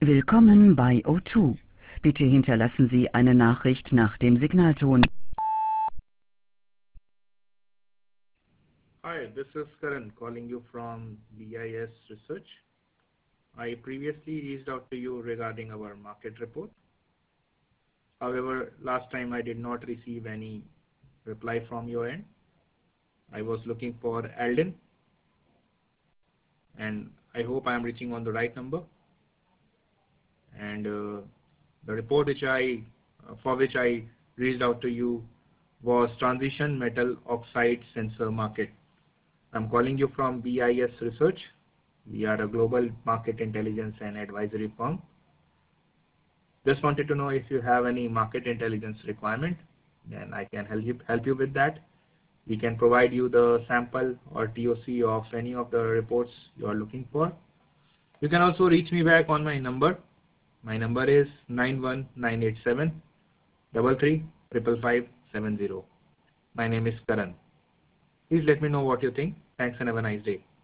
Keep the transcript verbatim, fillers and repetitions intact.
Willkommen bei O zwei. Bitte hinterlassen Sie eine Nachricht nach dem Signalton. Hi, this is Karan calling you from B I S Research. I previously reached out to you regarding our market report. However, last time I did not receive any reply from your end. I was looking for Alden, and I hope I am reaching on the right number. And uh, the report which I, uh, for which I reached out to you was Transition Metal Oxide Sensor Market. I'm calling you from B I S Research. We are a global market intelligence and advisory firm. Just wanted to know if you have any market intelligence requirement, then I can help you help you with that. We can provide you the sample or T O C of any of the reports you are looking for. You can also reach me back on my number. My number is nine one nine eight seven, three three five five seven zero. My name is Karan. Please let me know what you think. Thanks and have a nice day.